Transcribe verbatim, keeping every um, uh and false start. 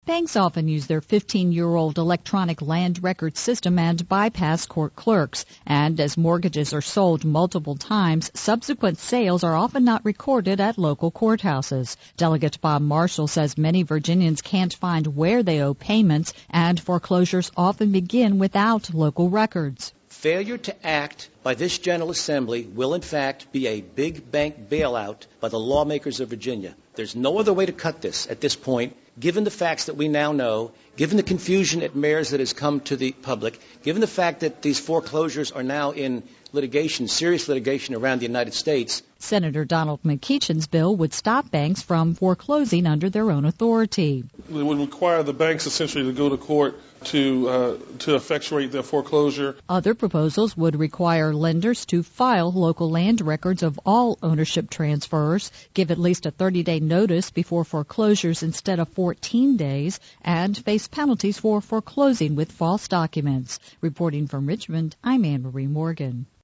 Banks often use their fifteen-year-old electronic land record system and bypass court clerks. And as mortgages are sold multiple times, subsequent sales are often not recorded at local courthouses. Delegate Bob Marshall says many Virginians can't find where they owe payments, and foreclosures often begin without local records. Failure to act by this General Assembly will, in fact, be a big bank bailout by the lawmakers of Virginia. There's no other way to cut this at this point, given the facts that we now know, given the confusion at mayors that has come to the public, given the fact that these foreclosures are now in litigation, serious litigation around the United States. Senator Donald McEachin's bill would stop banks from foreclosing under their own authority. It would require the banks essentially to go to court to uh, to effectuate their foreclosure. Other proposals would require lenders to file local land records of all ownership transfers, give at least a thirty-day notice before foreclosures instead of fourteen days, and face penalties for foreclosing with false documents. Reporting from Richmond, I'm Anne Marie Morgan.